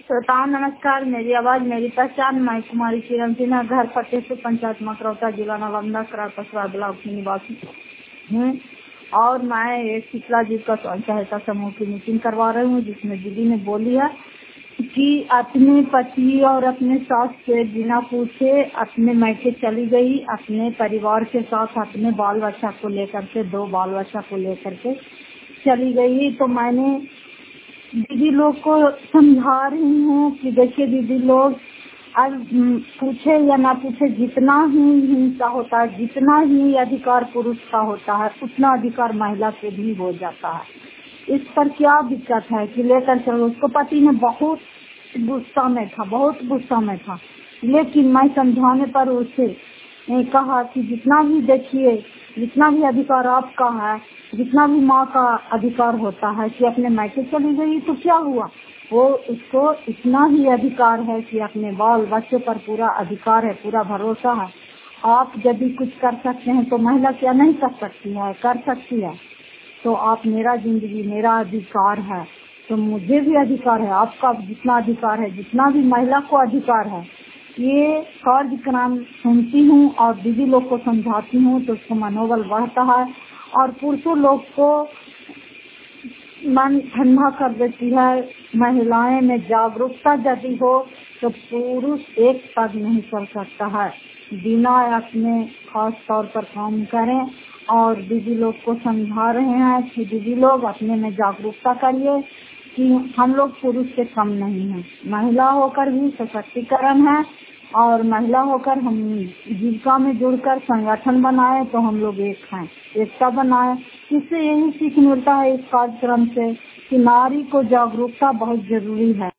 श्रोताओं नमस्कार। मेरी आवाज मेरी पहचान। मैं कुमारी किरण सिन्हा, घर फतेहपुर, पंचायत मकरौता, जिला नालंदा, करार पसरा ब्लॉक की निवासी हूँ। और मैं एक शीतला जी का स्वयं सहायता समूह की मीटिंग करवा रही हूँ, जिसमें दीदी ने बोली है कि अपने पति और अपने सास से बिना पूछे अपने मायके चली गई, अपने परिवार के साथ अपने बाल बच्चा को लेकर के, 2 बाल बच्चा को लेकर के चली गई। तो मैंने दीदी लोग को समझा रही हूँ कि देखिए दीदी लोग, अब पूछे या ना पूछे, जितना ही हिंसा होता है, जितना ही अधिकार पुरुष का होता है, उतना अधिकार महिला से भी हो जाता है। इस पर क्या दिक्कत है कि लेकर चलो। उसको पति ने बहुत गुस्सा में था, लेकिन मैं समझाने पर उसे कहा कि जितना भी देखिए, जितना भी अधिकार आपका है, जितना भी माँ का अधिकार होता है कि अपने मायके चली गई तो क्या हुआ, वो उसको इतना ही अधिकार है कि अपने बाल बच्चों पर पूरा अधिकार है, पूरा भरोसा है। आप यदि कुछ कर सकते हैं तो महिला क्या नहीं कर सकती है? कर सकती है। तो आप, मेरा जिंदगी मेरा अधिकार है, तो मुझे भी अधिकार है। आपका जितना अधिकार है, जितना भी महिला को अधिकार है, ये कार्यक्रम सुनती हूँ और दीदी लोग को समझाती हूँ तो उसको मनोबल बढ़ता है और पुरुषों लोग को मन ठंडा कर देती है। महिलाएं में जागरूकता यदि हो तो पुरुष एक पद नहीं चल सकता है बिना अपने खास तौर पर काम करें। और दीदी लोग को समझा रहे हैं कि दीदी लोग अपने में जागरूकता करिए कि हम लोग पुरुष से कम नहीं हैं। महिला होकर भी सशक्तिकरण है और महिला होकर हम जीविका में जुड़कर संगठन बनाए तो हम लोग एक हैं, एकता बनाए। इससे यही सीख मिलता है इस कार्यक्रम से कि नारी को जागरूकता बहुत जरूरी है।